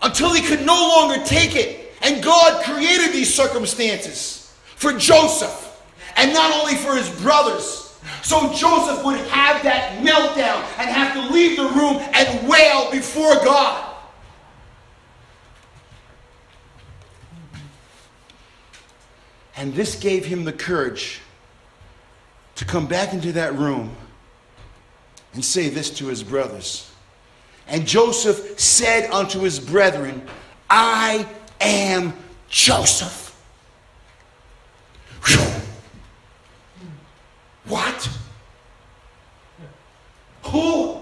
until he could no longer take it. And God created these circumstances for Joseph, and not only for his brothers. So Joseph would have that meltdown and have to leave the room and wail before God. And this gave him the courage to come back into that room and say this to his brothers. And Joseph said unto his brethren, I am Joseph. Whew. What? Who?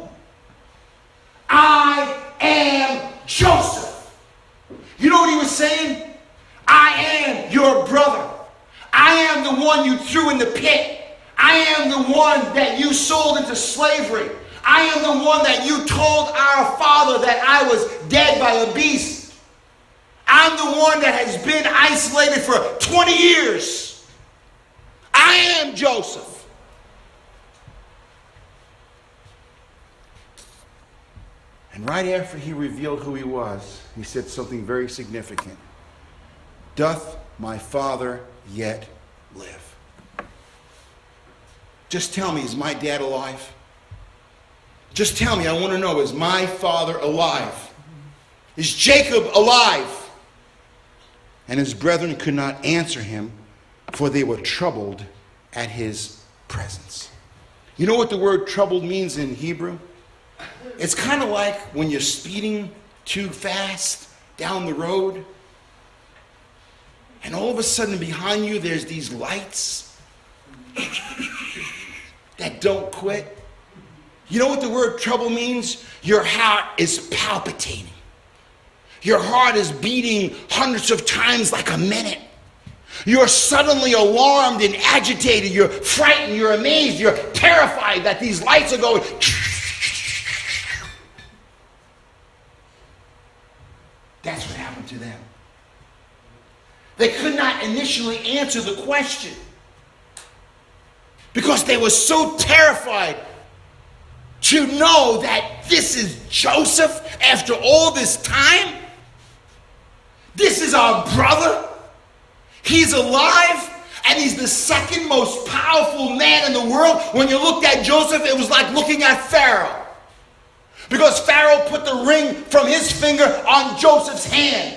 I am Joseph. You know what he was saying? I am your brother. I am the one you threw in the pit. I am the one that you sold into slavery. I am the one that you told our father that I was dead by a beast. I'm the one that has been isolated for 20 years. I am Joseph. And right after he revealed who he was, he said something very significant. Doth my father yet live? Just tell me, is my dad alive? Just tell me, I want to know, is my father alive? Is Jacob alive? And his brethren could not answer him, for they were troubled at his presence. You know what the word troubled means in Hebrew? It's kind of like when you're speeding too fast down the road, and all of a sudden behind you there's these lights that don't quit. You know what the word trouble means? Your heart is palpitating. Your heart is beating hundreds of times like a minute. You're suddenly alarmed and agitated. You're frightened. You're amazed. You're terrified that these lights are going. That's what happened to them. They could not initially answer the question because they were so terrified to know that this is Joseph after all this time. This is our brother. He's alive, and he's the second most powerful man in the world. When you looked at Joseph, it was like looking at Pharaoh, because Pharaoh put the ring from his finger on Joseph's hand.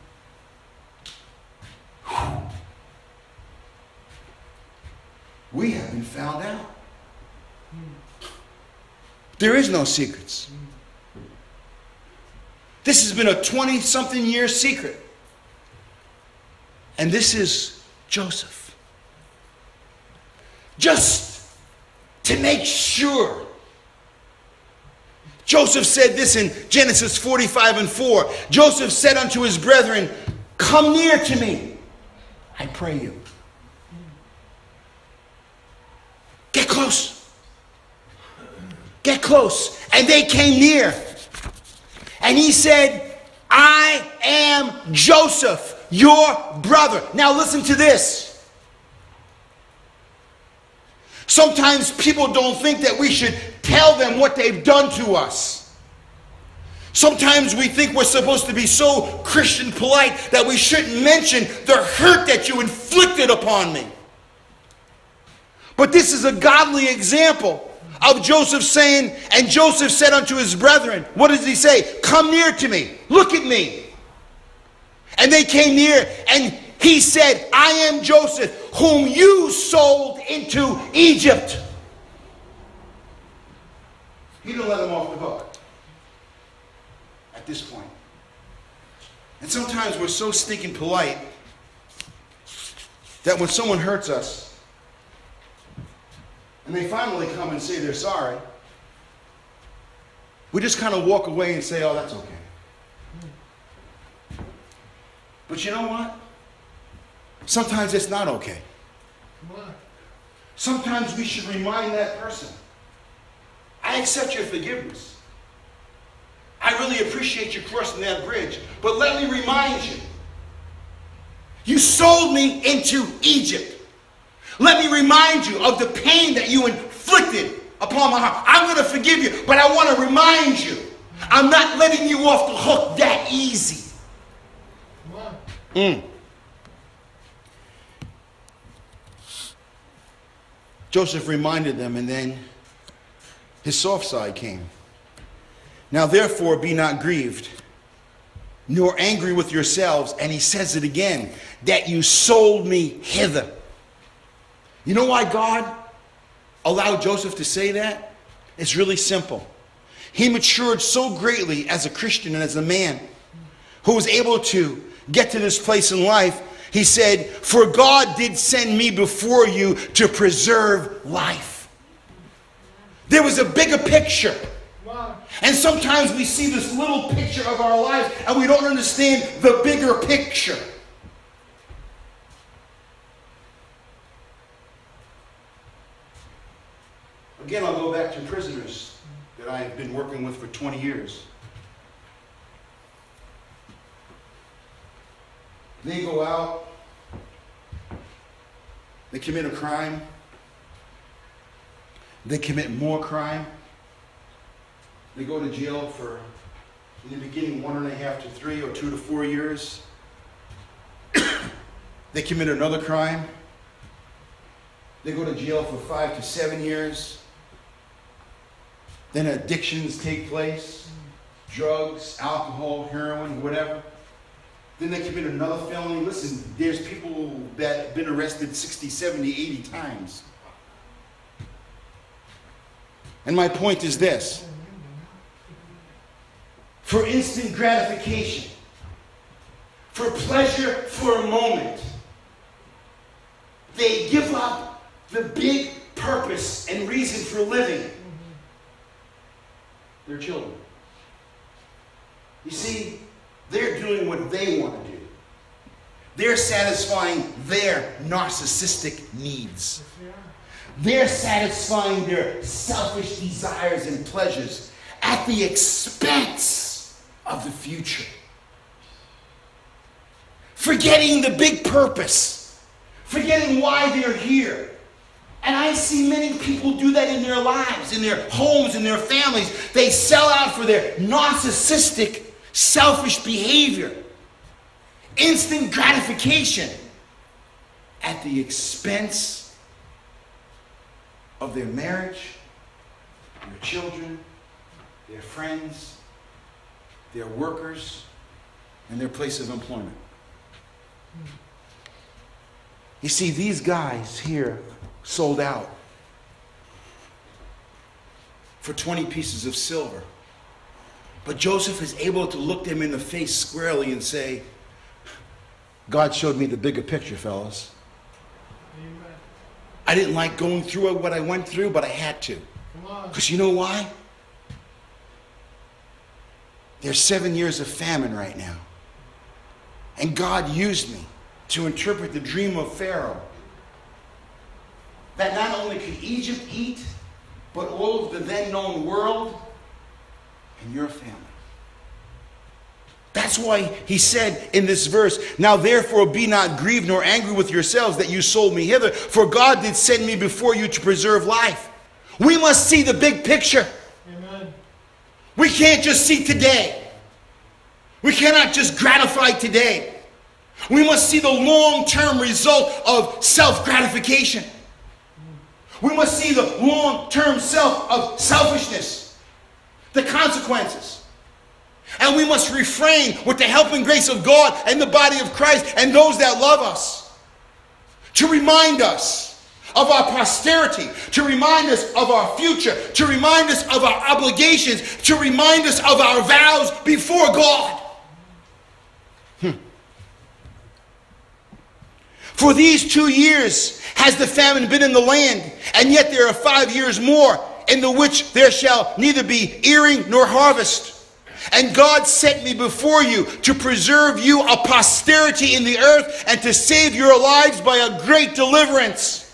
We have been found out. There is no secrets. This has been a 20-something year secret. And this is Joseph. Just to make sure. Joseph said this in Genesis 45:4. Joseph said unto his brethren, come near to me, I pray you. Get close. Get close. And they came near. And he said, I am Joseph, your brother. Now listen to this. Sometimes people don't think that we should tell them what they've done to us. Sometimes we think we're supposed to be so Christian polite that we shouldn't mention the hurt that you inflicted upon me. But this is a godly example of Joseph saying, and Joseph said unto his brethren, what does he say? Come near to me. Look at me. And they came near, and he said, I am Joseph, whom you sold into Egypt. He didn't let him off the hook at this point. And sometimes we're so stinking polite that when someone hurts us, and they finally come and say they're sorry, we just kind of walk away and say, oh, that's okay. But you know what? Sometimes it's not okay. Sometimes we should remind that person, I accept your forgiveness. I really appreciate you crossing that bridge. But let me remind you, you sold me into Egypt. Let me remind you of the pain that you inflicted upon my heart. I'm going to forgive you, but I want to remind you, I'm not letting you off the hook that easy. Joseph reminded them, and then his soft side came. Now therefore be not grieved, nor angry with yourselves. And he says it again, that you sold me hither. You know why God allowed Joseph to say that? It's really simple. He matured so greatly as a Christian and as a man who was able to get to this place in life. He said, for God did send me before you to preserve life. There was a bigger picture. And sometimes we see this little picture of our lives and we don't understand the bigger picture. Again, I'll go back to prisoners that I've been working with for 20 years. They go out, they commit a crime, they commit more crime, they go to jail for, in the beginning, 1.5 to 3 or 2 to 4 years. They commit another crime, they go to jail for 5 to 7 years. Then addictions take place, drugs, alcohol, heroin, whatever. Then they commit another felony. Listen, there's people that have been arrested 60, 70, 80 times. And my point is this. For instant gratification, for pleasure for a moment, they give up the big purpose and reason for living. Their children. You see, they're doing what they want to do. They're satisfying their narcissistic needs. They're satisfying their selfish desires and pleasures at the expense of the future. Forgetting the big purpose. Forgetting why they're here. And I see many people do that in their lives, in their homes, in their families. They sell out for their narcissistic, selfish behavior. Instant gratification at the expense of their marriage, their children, their friends, their workers, and their place of employment. You see, these guys here sold out for 20 pieces of silver. But Joseph is able to look them in the face squarely and say, God showed me the bigger picture, fellas. Amen. I didn't like going through what I went through, but I had to. Because you know why? There's 7 years of famine right now. And God used me to interpret the dream of Pharaoh. That not only could Egypt eat, but all of the then known world and your family. That's why he said in this verse, now therefore be not grieved nor angry with yourselves that you sold me hither, for God did send me before you to preserve life. We must see the big picture. Amen. We can't just see today. We cannot just gratify today. We must see the long-term result of self-gratification. We must see the long-term of selfishness, the consequences. And we must refrain with the help and grace of God and the body of Christ and those that love us to remind us of our posterity, to remind us of our future, to remind us of our obligations, to remind us of our vows before God. For these 2 years has the famine been in the land, and yet there are 5 years more, in the which there shall neither be earing nor harvest. And God sent me before you to preserve you a posterity in the earth, and to save your lives by a great deliverance.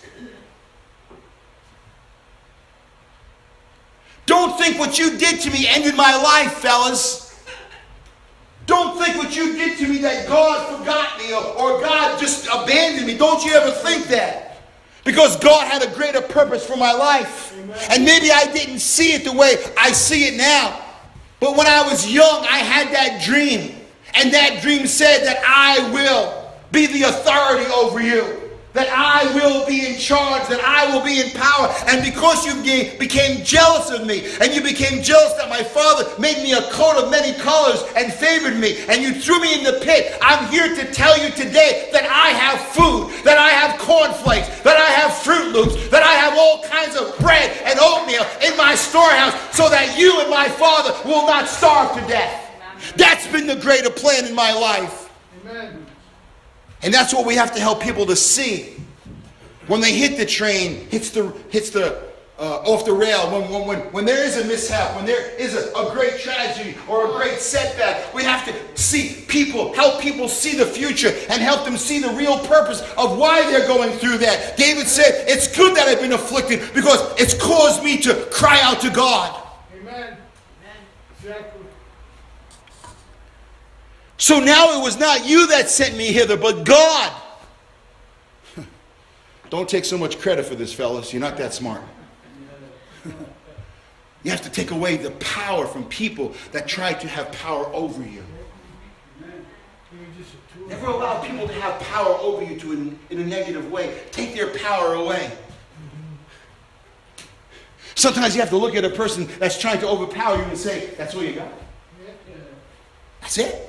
Don't think what you did to me ended my life, fellas. Don't think what you did to me that God forgot me or God just abandoned me. Don't you ever think that. Because God had a greater purpose for my life. Amen. And maybe I didn't see it the way I see it now. But when I was young, I had that dream. And that dream said that I will be the authority over you. That I will be in charge, that I will be in power. And because you became jealous of me, and you became jealous that my father made me a coat of many colors and favored me, and you threw me in the pit, I'm here to tell you today that I have food, that I have cornflakes, that I have Fruit Loops, that I have all kinds of bread and oatmeal in my storehouse, so that you and my father will not starve to death. That's been the greater plan in my life. Amen. And that's what we have to help people to see. When they hit the train, hits the off the rail, when there is a mishap, when there is a great tragedy or a great setback, we have to see people, help people see the future and help them see the real purpose of why they're going through that. David said, it's good that I've been afflicted because it's caused me to cry out to God. Amen. Exactly. So now it was not you that sent me hither, but God. Don't take so much credit for this, fellas. You're not that smart. You have to take away the power from people that try to have power over you. Never allow people to have power over you in a negative way. Take their power away. Sometimes you have to look at a person that's trying to overpower you and say, that's all you got? That's it?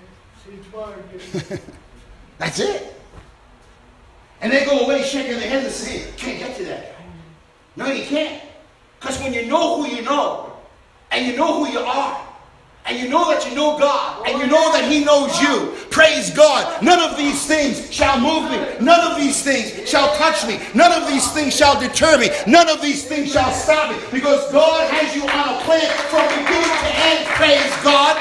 That's it. And they go away shaking their heads and saying, can't get to that guy. No, you can't. Because when you know who you know, and you know who you are, and you know that you know God, and you know that He knows you, praise God. None of these things shall move me. None of these things shall touch me. None of these things shall deter me. None of these things shall stop me. Because God has you on a plan from beginning to end, praise God.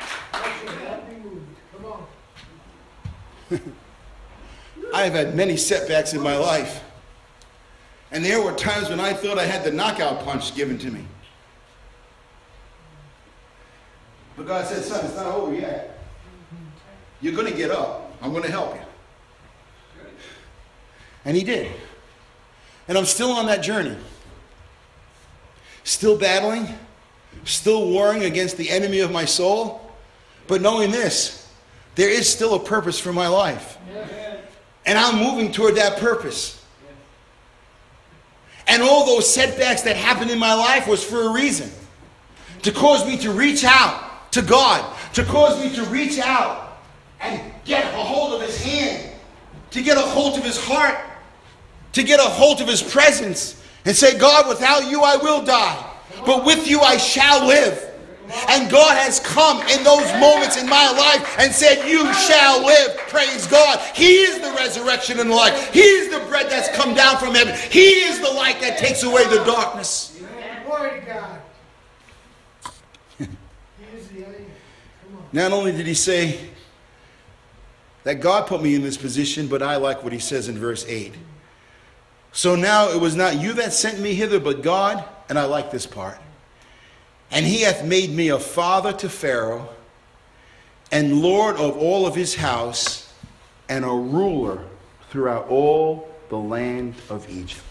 I have had many setbacks in my life. And there were times when I thought I had the knockout punch given to me. But God said, son, it's not over yet. You're going to get up. I'm going to help you. And He did. And I'm still on that journey. Still battling. Still warring against the enemy of my soul. But knowing this, there is still a purpose for my life. And I'm moving toward that purpose. And all those setbacks that happened in my life was for a reason. To cause me to reach out to God. To cause me to reach out and get a hold of His hand. To get a hold of His heart. To get a hold of His presence. And say, God, without you I will die. But with you I shall live. And God has come in those moments in my life and said, you shall live. Praise God. He is the resurrection and the life. He is the bread that's come down from heaven. He is the light that takes away the darkness. Glory to God. Not only did He say that God put me in this position, but I like what He says in verse 8. So now it was not you that sent me hither, but God. And I like this part. And He hath made me a father to Pharaoh, and Lord of all of his house, and a ruler throughout all the land of Egypt.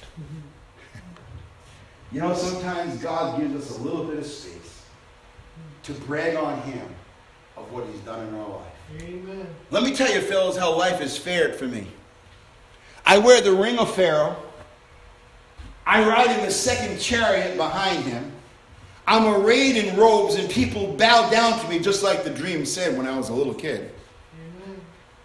You know, sometimes God gives us a little bit of space to brag on Him of what He's done in our life. Amen. Let me tell you, fellas, how life has fared for me. I wear the ring of Pharaoh. I ride in the second chariot behind him. I'm arrayed in robes and people bow down to me just like the dream said when I was a little kid. Amen.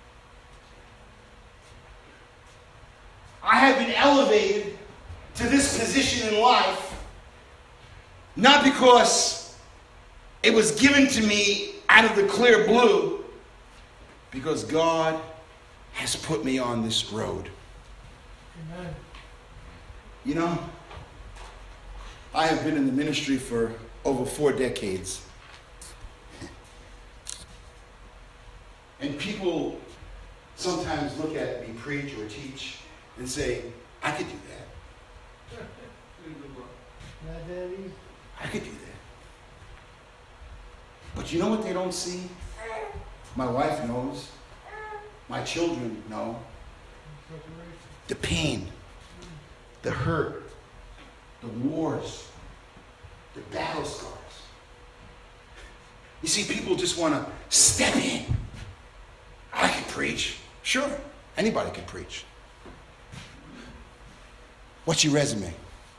I have been elevated to this position in life not because it was given to me out of the clear blue, because God has put me on this road. Amen. You know, I have been in the ministry for over 4 decades. And people sometimes look at me preach or teach and say, I could do that. I could do that. But you know what they don't see? My wife knows. My children know. The pain, the hurt, the wars, the battle scars. You see, people just want to step in. I can preach. Sure, anybody can preach. What's your resume?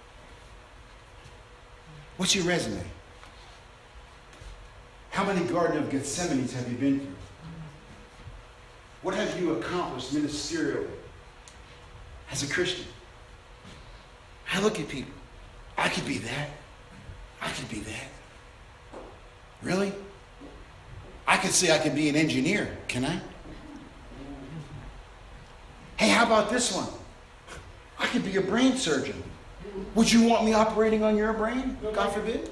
What's your resume? How many Garden of Gethsemanes have you been through? What have you accomplished ministerially as a Christian? I look at people. I could be that. I could be that. Really? I could say I could be an engineer, can I? Hey, how about this one? I could be a brain surgeon. Would you want me operating on your brain? God forbid.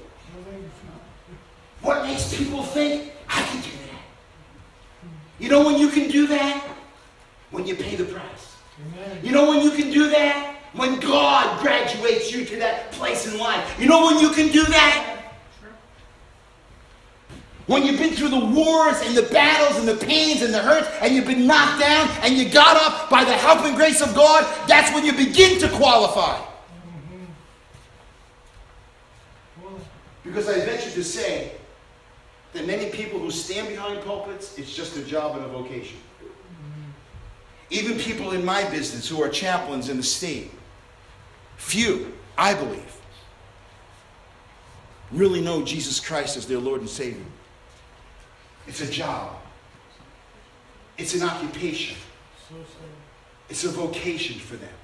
What makes people think I can do that? You know when you can do that? When you pay the price. You know when you can do that? When God graduates you to that place in life. You know when you can do that? When you've been through the wars and the battles and the pains and the hurts and you've been knocked down and you got up by the help and grace of God, that's when you begin to qualify. Because I venture to say that many people who stand behind pulpits, it's just a job and a vocation. Even people in my business who are chaplains in the state, few, I believe, really know Jesus Christ as their Lord and Savior. It's a job. It's an occupation. It's a vocation for them.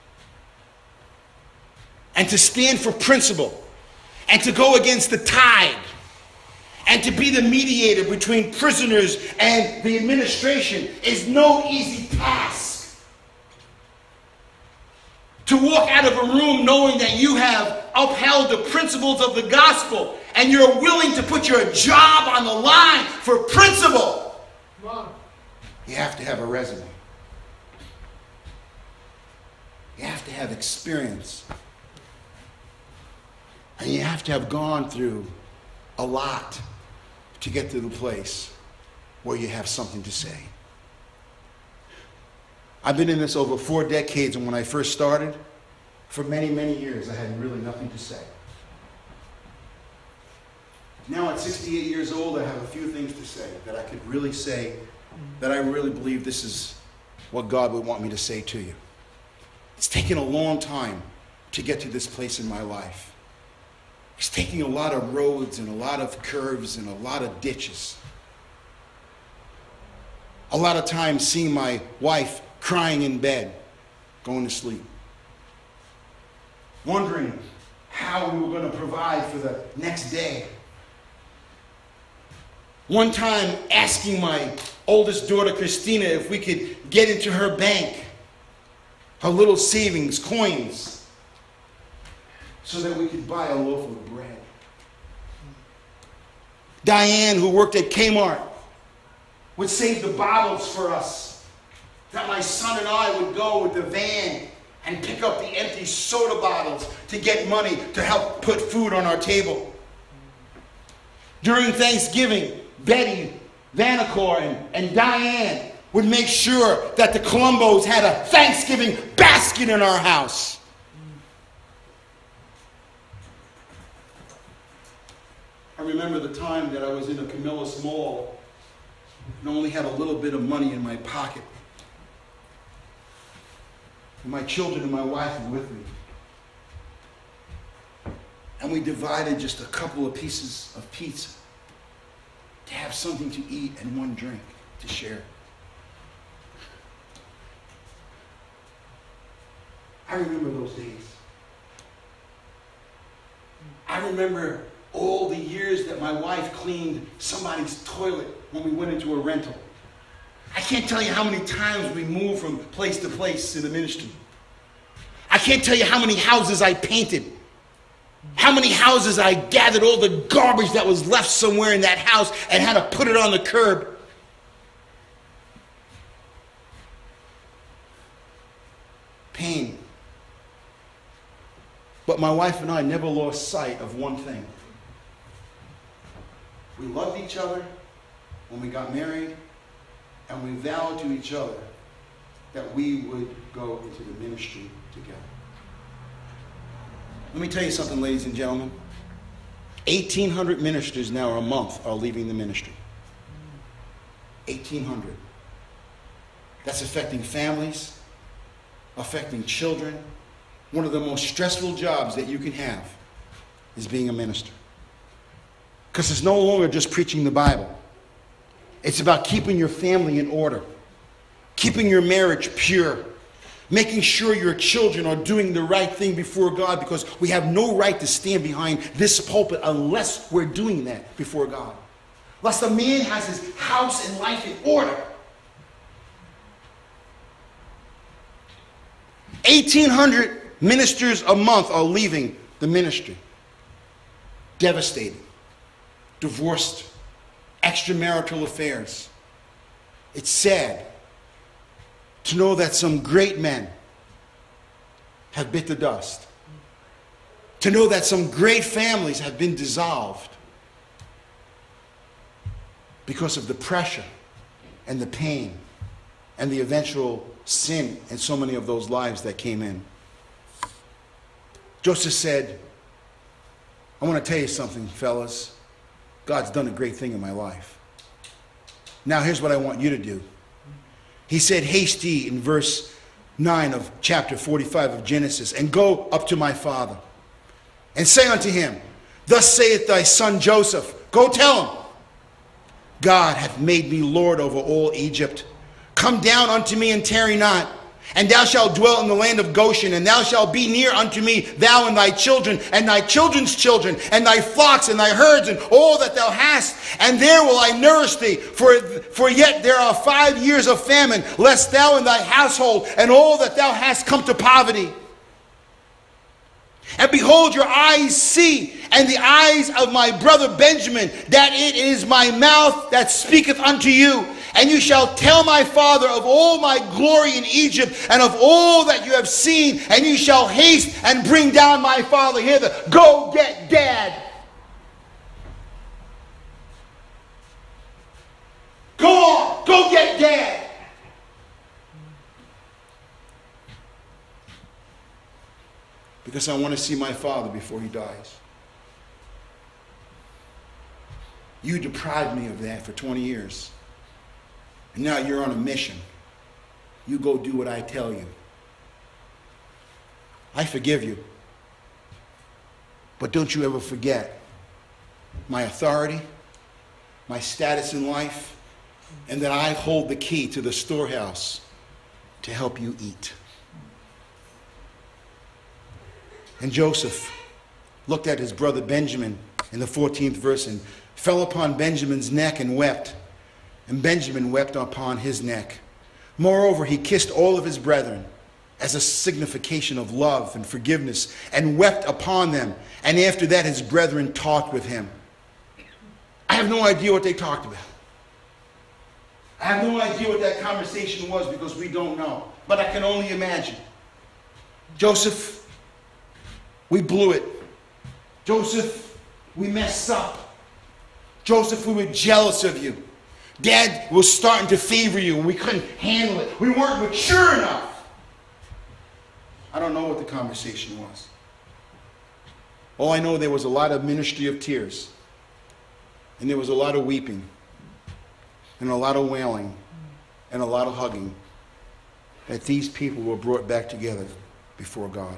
And to stand for principle and to go against the tide and to be the mediator between prisoners and the administration is no easy task. To walk out of a room knowing that you have upheld the principles of the gospel and you're willing to put your job on the line for principle, you have to have a resume. You have to have experience. And you have to have gone through a lot to get to the place where you have something to say. I've been in this over 4 decades, and when I first started, for many, many years, I had really nothing to say. Now at 68 years old, I have a few things to say that I could really say, that I really believe this is what God would want me to say to you. It's taken a long time to get to this place in my life. It's taking a lot of roads and a lot of curves and a lot of ditches. A lot of times seeing my wife crying in bed, going to sleep. Wondering how we were going to provide for the next day. One time asking my oldest daughter, Christina, if we could get into her bank, her little savings, coins, so that we could buy a loaf of bread. Diane, who worked at Kmart, would save the bottles for us, that my son and I would go with the van and pick up the empty soda bottles to get money to help put food on our table. During Thanksgiving, Betty, Vanacore, and Diane would make sure that the Colombos had a Thanksgiving basket in our house. I remember the time that I was in a Camillus Mall and only had a little bit of money in my pocket. And my children and my wife were with me. And we divided just a couple of pieces of pizza to have something to eat and one drink to share. I remember those days. I remember all the years that my wife cleaned somebody's toilet when we went into a rental. I can't tell you how many times we moved from place to place in the ministry. I can't tell you how many houses I painted. How many houses I gathered all the garbage that was left somewhere in that house and had to put it on the curb. Pain. But my wife and I never lost sight of one thing. We loved each other when we got married, and we vowed to each other that we would go into the ministry together. Let me tell you something, ladies and gentlemen. 1,800 ministers now a month are leaving the ministry. 1,800. That's affecting families, affecting children. One of the most stressful jobs that you can have is being a minister. Because it's no longer just preaching the Bible. It's about keeping your family in order, keeping your marriage pure, making sure your children are doing the right thing before God, because we have no right to stand behind this pulpit unless we're doing that before God. Unless the man has his house and life in order. 1,800 ministers a month are leaving the ministry. Devastated. Divorced. Extramarital affairs. It's sad to know that some great men have bit the dust. To know that some great families have been dissolved because of the pressure and the pain and the eventual sin in so many of those lives that came in. Joseph said, I want to tell you something, fellas. God's done a great thing in my life. Now here's what I want you to do. He said, haste ye, in verse 9 of chapter 45 of Genesis, and go up to my father, and say unto him, thus saith thy son Joseph, go tell him, God hath made me Lord over all Egypt. Come down unto me and tarry not. And thou shalt dwell in the land of Goshen, and thou shalt be near unto me, thou and thy children, and thy children's children, and thy flocks, and thy herds, and all that thou hast. And there will I nourish thee, for yet there are 5 years of famine, lest thou and thy household, and all that thou hast come to poverty. And behold, your eyes see, and the eyes of my brother Benjamin, that it is my mouth that speaketh unto you. And you shall tell my father of all my glory in Egypt, and of all that you have seen, and you shall haste and bring down my father hither. Go get dad. Go on, go get dad. Because I want to see my father before he dies. You deprived me of that for 20 years. And now you're on a mission. You go do what I tell you. I forgive you. But don't you ever forget my authority, my status in life, and that I hold the key to the storehouse to help you eat. And Joseph looked at his brother Benjamin in the 14th verse and fell upon Benjamin's neck and wept. And Benjamin wept upon his neck. Moreover, he kissed all of his brethren as a signification of love and forgiveness, and wept upon them. And after that, his brethren talked with him. I have no idea what they talked about. I have no idea what that conversation was, because we don't know. But I can only imagine. Joseph, we blew it. Joseph, we messed up. Joseph, we were jealous of you. Dad was starting to favor you and we couldn't handle it. We weren't mature enough. I don't know what the conversation was. All I know, there was a lot of ministry of tears. And there was a lot of weeping. And a lot of wailing. And a lot of hugging. That these people were brought back together before God.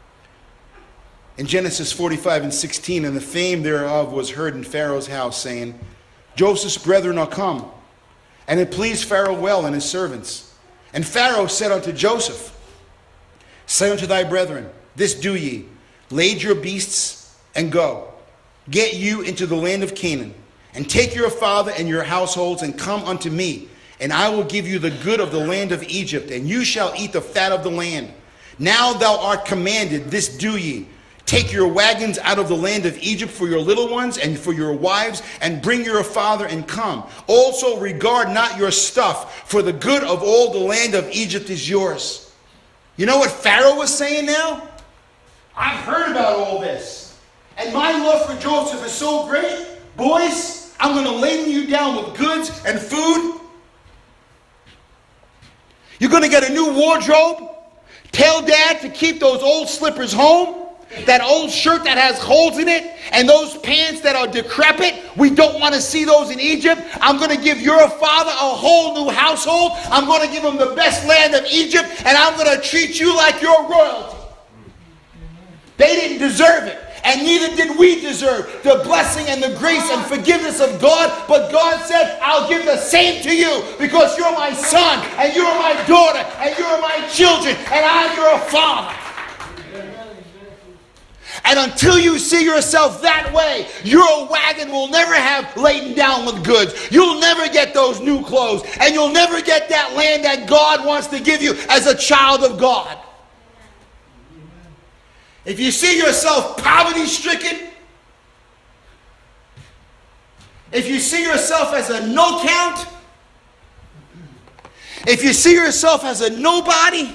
In Genesis 45 and 16, and the fame thereof was heard in Pharaoh's house, saying, Joseph's brethren are come. And it pleased Pharaoh well and his servants. And Pharaoh said unto Joseph, say unto thy brethren, this do ye, lade your beasts and go. Get you into the land of Canaan, and take your father and your households, and come unto me, and I will give you the good of the land of Egypt, and you shall eat the fat of the land. Now thou art commanded, this do ye. Take your wagons out of the land of Egypt for your little ones and for your wives, and bring your father and come. Also regard not your stuff, for the good of all the land of Egypt is yours. You know what Pharaoh was saying now? I've heard about all this. And my love for Joseph is so great. Boys, I'm going to laden you down with goods and food. You're going to get a new wardrobe. Tell Dad to keep those old slippers home. That old shirt that has holes in it and those pants that are decrepit, we don't want to see those in Egypt. I'm going to give your father a whole new household. I'm going to give him the best land of Egypt, and I'm going to treat you like your royalty. They didn't deserve it, and neither did we deserve the blessing and the grace and forgiveness of God. But God said, I'll give the same to you because you're my son, and you're my daughter, and you're my children, and I'm your father. And until you see yourself that way, your wagon will never have laden down with goods. You'll never get those new clothes. And you'll never get that land that God wants to give you as a child of God. If you see yourself poverty-stricken, if you see yourself as a no count, if you see yourself as a nobody,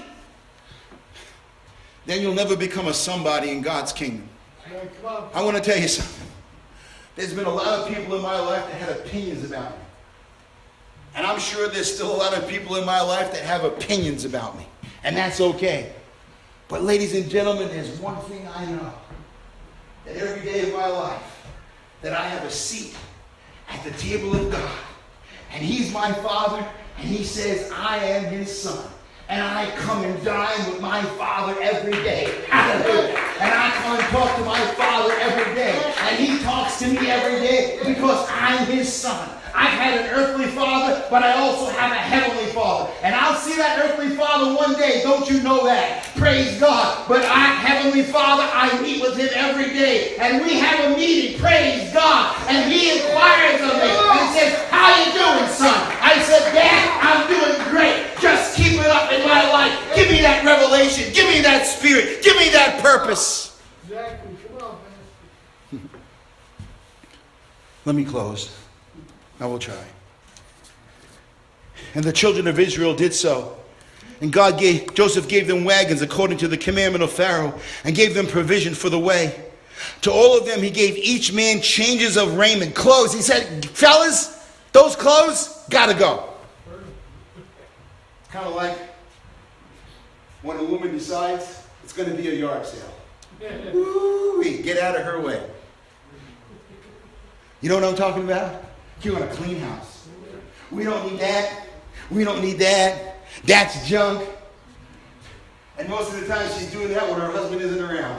then you'll never become a somebody in God's kingdom. I want to tell you something. There's been a lot of people in my life that had opinions about me. And I'm sure there's still a lot of people in my life that have opinions about me. And that's okay. But ladies and gentlemen, there's one thing I know. That every day of my life, that I have a seat at the table of God. And He's my Father, and He says, I am His son. And I come and dine with my Father every day. Hallelujah. And I come and talk to my Father every day. And He talks to me every day because I'm His son. I've had an earthly father, but I also have a heavenly Father. And I'll see that earthly Father one day. Don't you know that? Praise God. But our heavenly Father, I meet with Him every day. And we have a meeting. Praise God. And He inquires of me. And He says, how you doing, son? I said, Dad, I'm doing great. Just keep it up in my life. Give me that revelation. Give me that spirit. Give me that purpose. Exactly. Come on, man. Let me close. I will try. And the children of Israel did so. And Joseph gave them wagons according to the commandment of Pharaoh, and gave them provision for the way. To all of them he gave each man changes of raiment, clothes. He said, fellas, those clothes gotta go. It's kind of like when a woman decides it's going to be a yard sale. Woo-wee, get out of her way. You know what I'm talking about? You want a clean house. We don't need that. We don't need that. That's junk. And most of the time she's doing that when her husband isn't around.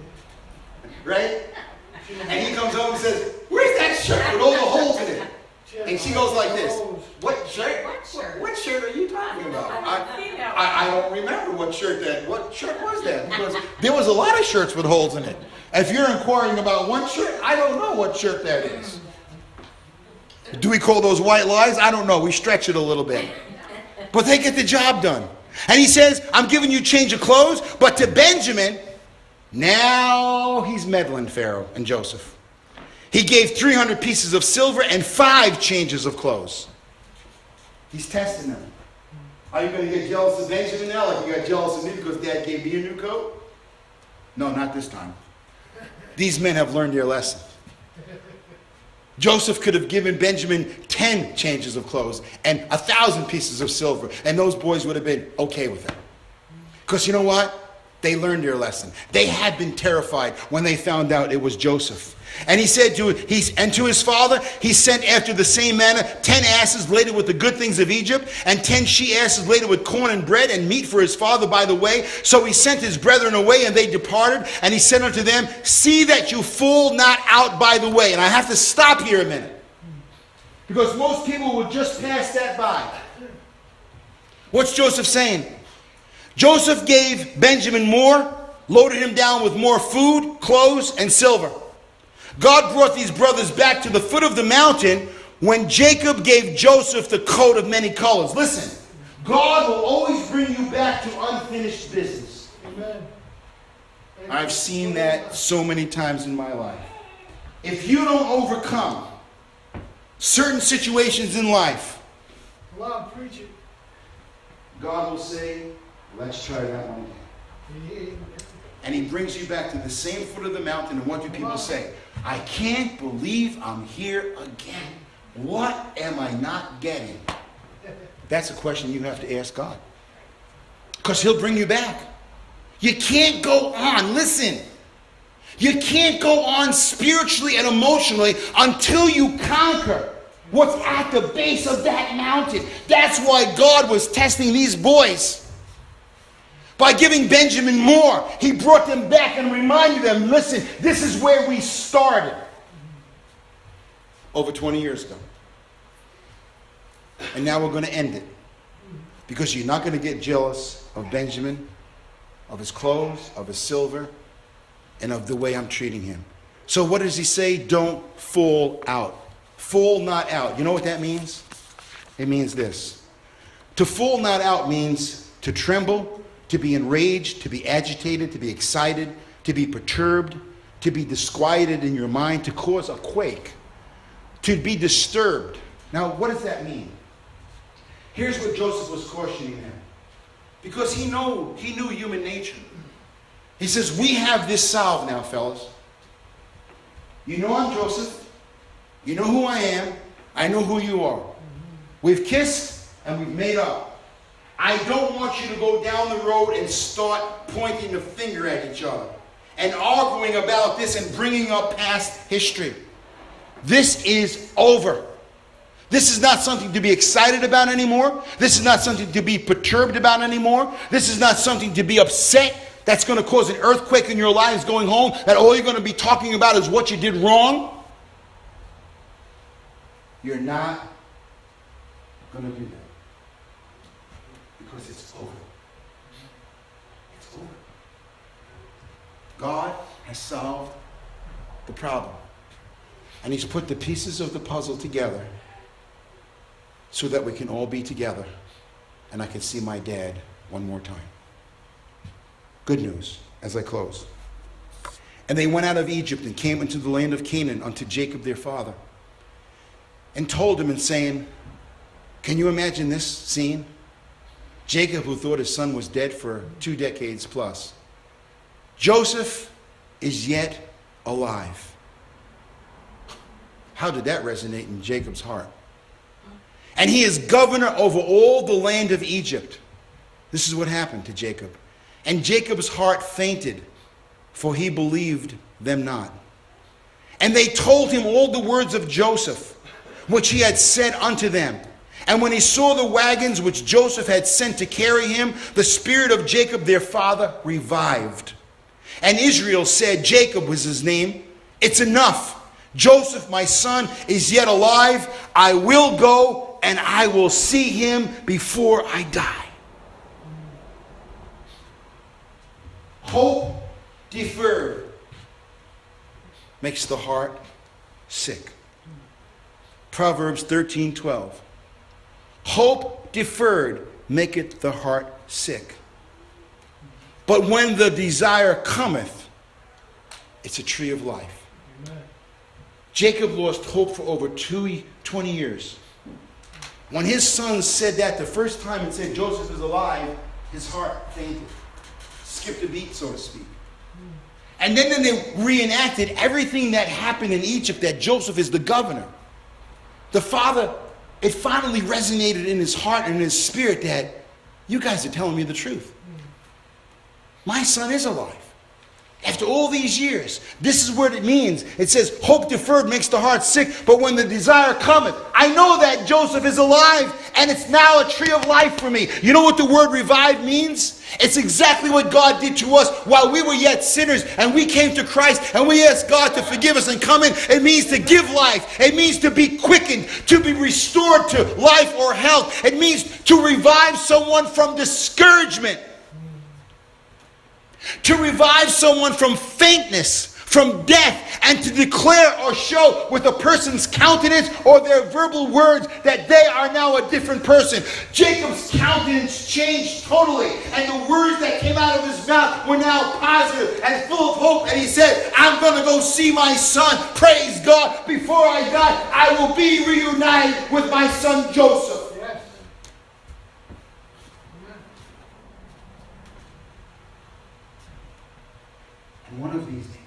Right? And he comes home and says, where's that shirt with all the holes in it? And she goes like this. What shirt? What shirt are you talking about? I don't remember what shirt was that? Because there was a lot of shirts with holes in it. If you're inquiring about one shirt, I don't know what shirt that is. Do we call those white lies? I don't know. We stretch it a little bit. But they get the job done. And he says, I'm giving you change of clothes. But to Benjamin, now he's meddling Pharaoh and Joseph. He gave 300 pieces of silver and 5 changes of clothes. He's testing them. Are you going to get jealous of Benjamin now like you got jealous of me because Dad gave me a new coat? No, not this time. These men have learned their lesson. Joseph could have given Benjamin 10 changes of clothes and 1,000 pieces of silver, and those boys would have been okay with it. Because you know what? They learned their lesson. They had been terrified when they found out it was Joseph. And he said to his father, he sent after the same manner 10 asses laden with the good things of Egypt, and 10 she-asses laden with corn and bread and meat for his father by the way. So he sent his brethren away, and they departed. And he said unto them, see that you fall not out by the way. And I have to stop here a minute, because most people would just pass that by. What's Joseph saying? Joseph gave Benjamin more, loaded him down with more food, clothes, and silver. God brought these brothers back to the foot of the mountain when Jacob gave Joseph the coat of many colors. Listen, God will always bring you back to unfinished business. Amen. I've seen that so many times in my life. If you don't overcome certain situations in life, Come on, preach it. God will say, let's try that one again. And he brings you back to the same foot of the mountain. And what do people say? I can't believe I'm here again. What am I not getting? That's a question you have to ask God. Because he'll bring you back. You can't go on. Listen. You can't go on spiritually and emotionally until you conquer what's at the base of that mountain. That's why God was testing these boys. By giving Benjamin more, he brought them back and reminded them, listen, this is where we started. Over 20 years ago. And now we're going to end it. Because you're not going to get jealous of Benjamin, of his clothes, of his silver, and of the way I'm treating him. So what does he say? Don't fall out. Fall not out. You know what that means? It means this. To fall not out means to tremble, to be enraged, to be agitated, to be excited, to be perturbed, to be disquieted in your mind, to cause a quake, to be disturbed. Now, what does that mean? Here's what Joseph was cautioning them. Because he knew human nature. He says, we have this salve now, fellas. You know I'm Joseph. You know who I am. I know who you are. We've kissed and we've made up. I don't want you to go down the road and start pointing the finger at each other and arguing about this and bringing up past history. This is over. This is not something to be excited about anymore. This is not something to be perturbed about anymore. This is not something to be upset that's going to cause an earthquake in your lives going home, that all you're going to be talking about is what you did wrong. You're not going to do that. Because it's over. It's over. God has solved the problem. And he's put the pieces of the puzzle together so that we can all be together and I can see my dad one more time. Good news as I close. And they went out of Egypt and came into the land of Canaan unto Jacob their father and told him and saying, can you imagine this scene? Jacob, who thought his son was dead for 2 decades plus. Joseph is yet alive. How did that resonate in Jacob's heart? And he is governor over all the land of Egypt. This is what happened to Jacob. And Jacob's heart fainted, for he believed them not. And they told him all the words of Joseph, which he had said unto them. And when he saw the wagons which Joseph had sent to carry him, the spirit of Jacob their father revived. And Israel said, Jacob was his name, it's enough. Joseph, my son, is yet alive. I will go and I will see him before I die. Hope deferred makes the heart sick. Proverbs 13:12. Hope deferred maketh the heart sick. But when the desire cometh, it's a tree of life. Amen. Jacob lost hope for over 20 years. When his son said that the first time and said Joseph is alive, his heart fainted. Skipped a beat, so to speak. And then they reenacted everything that happened in Egypt, that Joseph is the governor. The father, it finally resonated in his heart and in his spirit that you guys are telling me the truth. My son is alive. After all these years, this is what it means. It says, hope deferred makes the heart sick, but when the desire cometh, I know that Joseph is alive, and it's now a tree of life for me. You know what the word revive means? It's exactly what God did to us while we were yet sinners, and we came to Christ, and we asked God to forgive us and come in. It means to give life. It means to be quickened, to be restored to life or health. It means to revive someone from discouragement. To revive someone from faintness, from death, and to declare or show with a person's countenance or their verbal words that they are now a different person. Jacob's countenance changed totally, and the words that came out of his mouth were now positive and full of hope. And he said, I'm going to go see my son. Praise God. Before I die, I will be reunited with my son Joseph. And one of these days,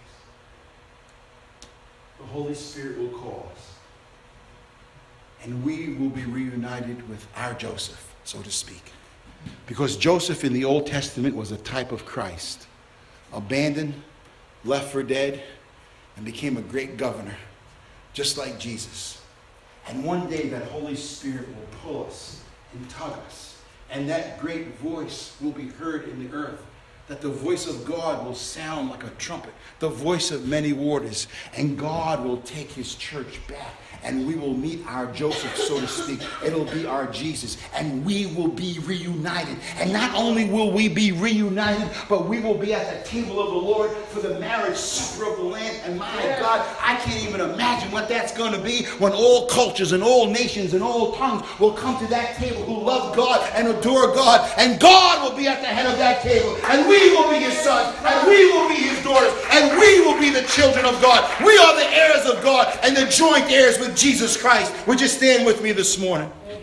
the Holy Spirit will call us. And we will be reunited with our Joseph, so to speak. Because Joseph in the Old Testament was a type of Christ. Abandoned, left for dead, and became a great governor, just like Jesus. And one day that Holy Spirit will pull us and tug us, and that great voice will be heard in the earth. That the voice of God will sound like a trumpet, the voice of many waters, and God will take his church back, and we will meet our Joseph, so to speak. It'll be our Jesus, and we will be reunited. And not only will we be reunited, but we will be at the table of the Lord for the marriage supper of the Lamb. And my God, I can't even imagine what that's going to be when all cultures and all nations and all tongues will come to that table who love God and adore God, and God will be at the head of that table, and we will be his sons, and we will be his daughters, and we will be the children of God. We are the heirs of God and the joint heirs with Jesus Christ. Would you stand with me this morning?